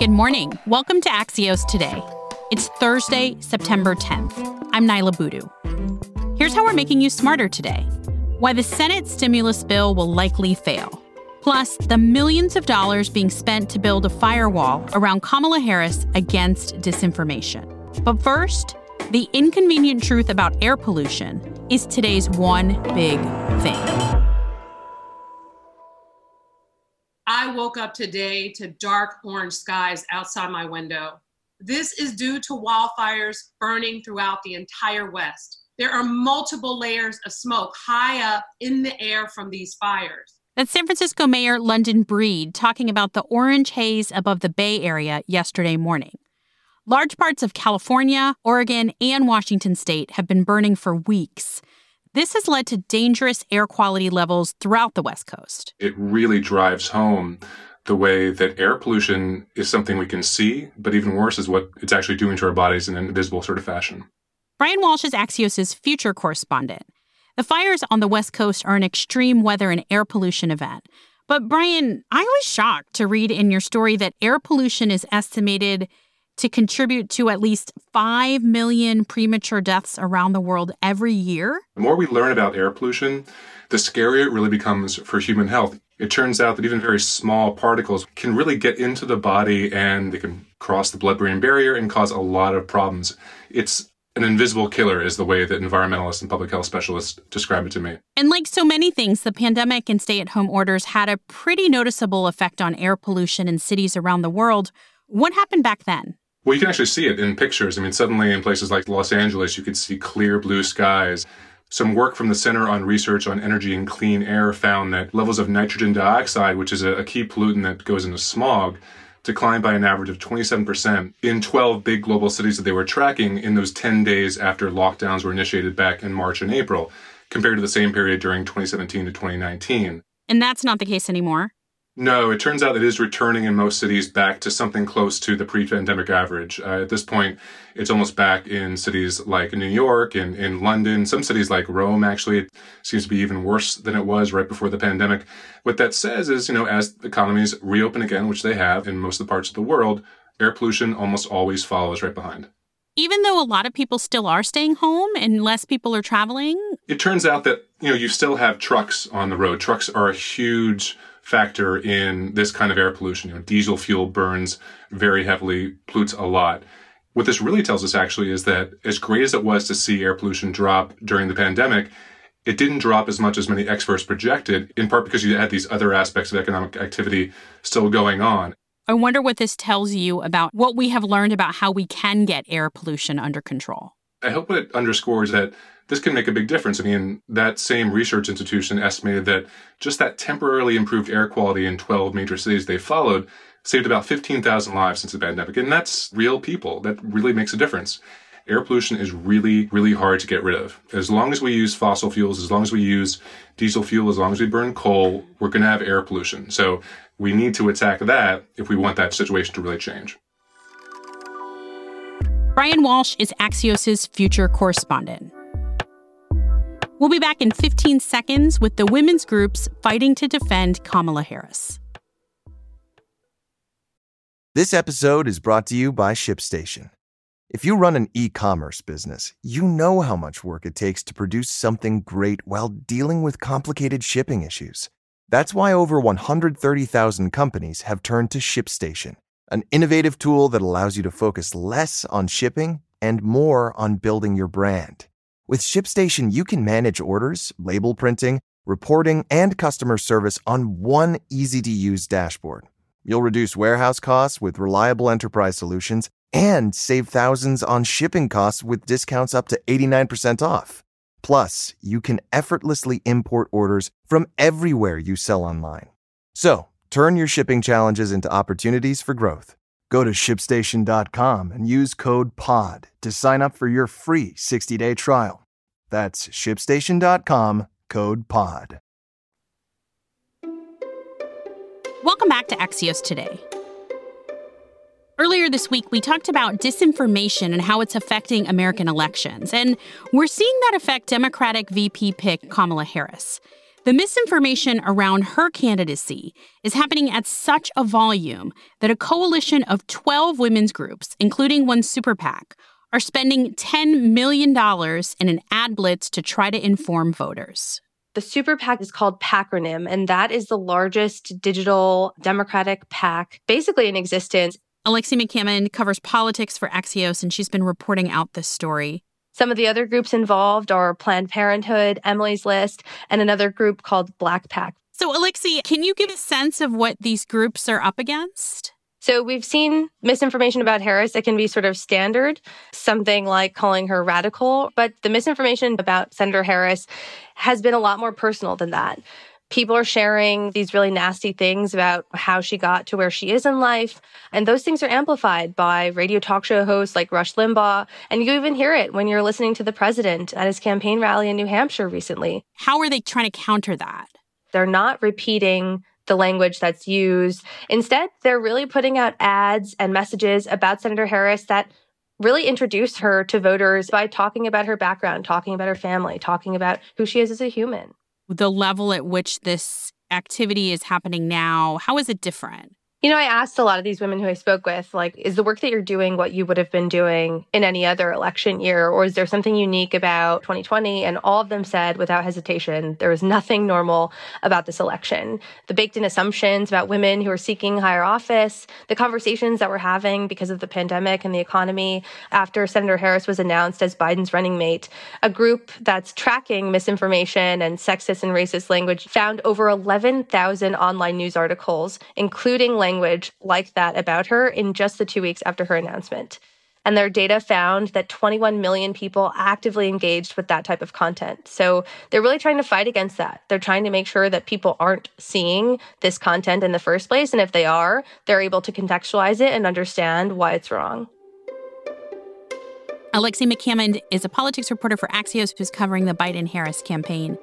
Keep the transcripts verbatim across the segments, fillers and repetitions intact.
Good morning. Welcome to Axios Today. It's Thursday, September tenth. I'm Nyla Boodoo. Here's how we're making you smarter today. Why the Senate stimulus bill will likely fail. Plus, the millions of dollars being spent to build a firewall around Kamala Harris against disinformation. But first, the inconvenient truth about air pollution is today's one big thing. I woke up today to dark orange skies outside my window. This is due to wildfires burning throughout the entire West. There are multiple layers of smoke high up in the air from these fires. That's San Francisco Mayor London Breed talking about the orange haze above the Bay Area yesterday morning. Large parts of California, Oregon, and Washington state have been burning for weeks. This has led to dangerous air quality levels throughout the West Coast. It really drives home the way that air pollution is something we can see, but even worse is what it's actually doing to our bodies in an invisible sort of fashion. Brian Walsh is Axios' future correspondent. The fires on the West Coast are an extreme weather and air pollution event. But Brian, I was shocked to read in your story that air pollution is estimated to contribute to at least five million premature deaths around the world every year. The more we learn about air pollution, the scarier it really becomes for human health. It turns out that even very small particles can really get into the body and they can cross the blood-brain barrier and cause a lot of problems. It's an invisible killer is the way that environmentalists and public health specialists describe it to me. And like so many things, the pandemic and stay-at-home orders had a pretty noticeable effect on air pollution in cities around the world. What happened back then? Well, you can actually see it in pictures. I mean, suddenly in places like Los Angeles, you could see clear blue skies. Some work from the Center on Research on Energy and Clean Air found that levels of nitrogen dioxide, which is a, a key pollutant that goes into smog, declined by an average of twenty-seven percent in twelve big global cities that they were tracking in those ten days after lockdowns were initiated back in March and April, compared to the same period during twenty seventeen to twenty nineteen. And that's not the case anymore? No, it turns out it is returning in most cities back to something close to the pre-pandemic average. Uh, at this point, it's almost back in cities like New York and in London. Some cities like Rome, actually, it seems to be even worse than it was right before the pandemic. What that says is, you know, as economies reopen again, which they have in most of the parts of the world, air pollution almost always follows right behind. Even though a lot of people still are staying home and less people are traveling? It turns out that, you know, you still have trucks on the road. Trucks are a huge factor in this kind of air pollution. You know, diesel fuel burns very heavily, pollutes a lot. What this really tells us actually is that as great as it was to see air pollution drop during the pandemic, it didn't drop as much as many experts projected, in part because you had these other aspects of economic activity still going on. I wonder what this tells you about what we have learned about how we can get air pollution under control. I hope it underscores that this can make a big difference. I mean, that same research institution estimated that just that temporarily improved air quality in twelve major cities they followed saved about fifteen thousand lives since the pandemic. And that's real people. That really makes a difference. Air pollution is really, really hard to get rid of. As long as we use fossil fuels, as long as we use diesel fuel, as long as we burn coal, we're going to have air pollution. So we need to attack that if we want that situation to really change. Brian Walsh is Axios' future correspondent. We'll be back in fifteen seconds with the women's groups fighting to defend Kamala Harris. This episode is brought to you by ShipStation. If you run an e-commerce business, you know how much work it takes to produce something great while dealing with complicated shipping issues. That's why over one hundred thirty thousand companies have turned to ShipStation, an innovative tool that allows you to focus less on shipping and more on building your brand. With ShipStation, you can manage orders, label printing, reporting, and customer service on one easy-to-use dashboard. You'll reduce warehouse costs with reliable enterprise solutions and save thousands on shipping costs with discounts up to eighty-nine percent off. Plus, you can effortlessly import orders from everywhere you sell online. So, turn your shipping challenges into opportunities for growth. Go to ship station dot com and use code P O D to sign up for your free sixty-day trial. That's ship station dot com, code P O D. Welcome back to Axios Today. Earlier this week, we talked about disinformation and how it's affecting American elections. And we're seeing that affect Democratic V P pick Kamala Harris. The misinformation around her candidacy is happening at such a volume that a coalition of twelve women's groups, including one super PAC, are spending ten million dollars in an ad blitz to try to inform voters. The super PAC is called PACronym, and that is the largest digital Democratic PAC basically in existence. Alexi McCammond covers politics for Axios, and she's been reporting out this story. Some of the other groups involved are Planned Parenthood, Emily's List, and another group called Black PAC. So, Alexi, can you give a sense of what these groups are up against? So we've seen misinformation about Harris that can be sort of standard, something like calling her radical. But the misinformation about Senator Harris has been a lot more personal than that. People are sharing these really nasty things about how she got to where she is in life. And those things are amplified by radio talk show hosts like Rush Limbaugh. And you even hear it when you're listening to the president at his campaign rally in New Hampshire recently. How are they trying to counter that? They're not repeating the language that's used. Instead, they're really putting out ads and messages about Senator Harris that really introduce her to voters by talking about her background, talking about her family, talking about who she is as a human. The level at which this activity is happening now, how is it different? You know, I asked a lot of these women who I spoke with, like, is the work that you're doing what you would have been doing in any other election year? Or is there something unique about twenty twenty? And all of them said, without hesitation, there was nothing normal about this election. The baked-in assumptions about women who are seeking higher office, the conversations that we're having because of the pandemic and the economy after Senator Harris was announced as Biden's running mate. A group that's tracking misinformation and sexist and racist language found over eleven thousand online news articles, including language language like that about her in just the two weeks after her announcement. And their data found that twenty-one million people actively engaged with that type of content. So they're really trying to fight against that. They're trying to make sure that people aren't seeing this content in the first place. And if they are, they're able to contextualize it and understand why it's wrong. Alexi McCammond is a politics reporter for Axios who's covering the Biden-Harris campaign.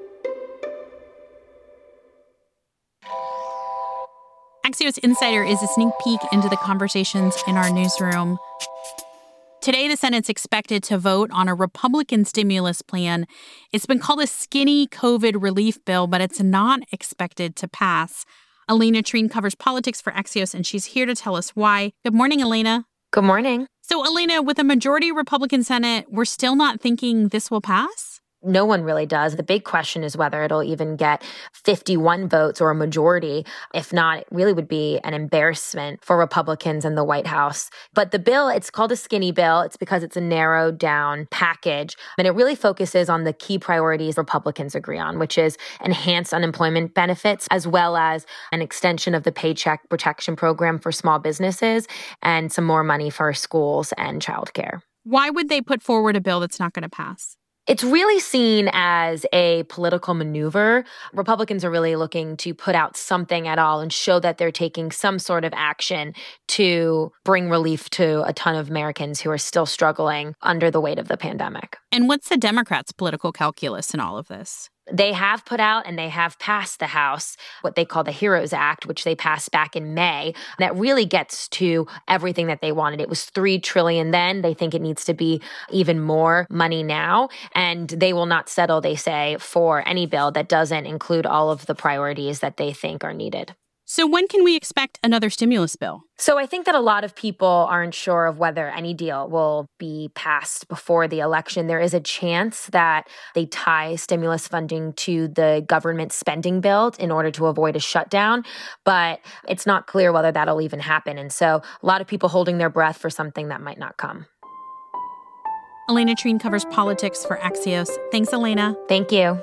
Axios Insider is a sneak peek into the conversations in our newsroom. Today, the Senate's expected to vote on a Republican stimulus plan. It's been called a skinny COVID relief bill, but it's not expected to pass. Elena Treen covers politics for Axios, and she's here to tell us why. Good morning, Elena. Good morning. So, Elena, with a majority Republican Senate, we're still not thinking this will pass? No one really does. The big question is whether it'll even get fifty-one votes or a majority. If not, it really would be an embarrassment for Republicans in the White House. But the bill, it's called a skinny bill. It's because it's a narrowed down package. And it really focuses on the key priorities Republicans agree on, which is enhanced unemployment benefits, as well as an extension of the Paycheck Protection Program for small businesses and some more money for schools and childcare. Why would they put forward a bill that's not going to pass? It's really seen as a political maneuver. Republicans are really looking to put out something at all and show that they're taking some sort of action to bring relief to a ton of Americans who are still struggling under the weight of the pandemic. And what's the Democrats' political calculus in all of this? They have put out and they have passed the House what they call the HEROES Act, which they passed back in May. That really gets to everything that they wanted. It was three trillion dollars then. They think it needs to be even more money now. And they will not settle, they say, for any bill that doesn't include all of the priorities that they think are needed. So when can we expect another stimulus bill? So I think that a lot of people aren't sure of whether any deal will be passed before the election. There is a chance that they tie stimulus funding to the government spending bill in order to avoid a shutdown, but it's not clear whether that'll even happen. And so a lot of people holding their breath for something that might not come. Elena Treen covers politics for Axios. Thanks, Elena. Thank you.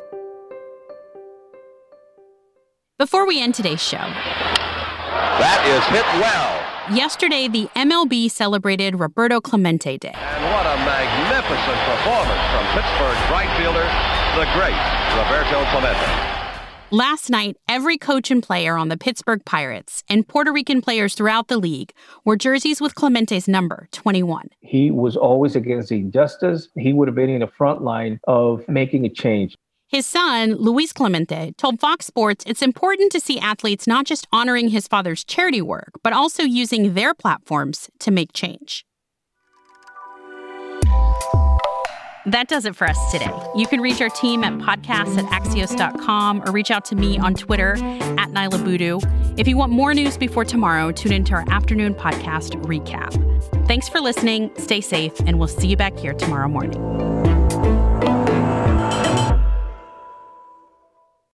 Before we end today's show, that is hit well. Yesterday, the M L B celebrated Roberto Clemente Day. And what a magnificent performance from Pittsburgh's right fielder, the great Roberto Clemente. Last night, every coach and player on the Pittsburgh Pirates and Puerto Rican players throughout the league wore jerseys with Clemente's number, twenty-one. He was always against injustice. He would have been in the front line of making a change. His son, Luis Clemente, told Fox Sports it's important to see athletes not just honoring his father's charity work, but also using their platforms to make change. That does it for us today. You can reach our team at podcasts at axios dot com or reach out to me on Twitter at Naila Boodoo. If you want more news before tomorrow, tune into our afternoon podcast recap. Thanks for listening, stay safe, and we'll see you back here tomorrow morning.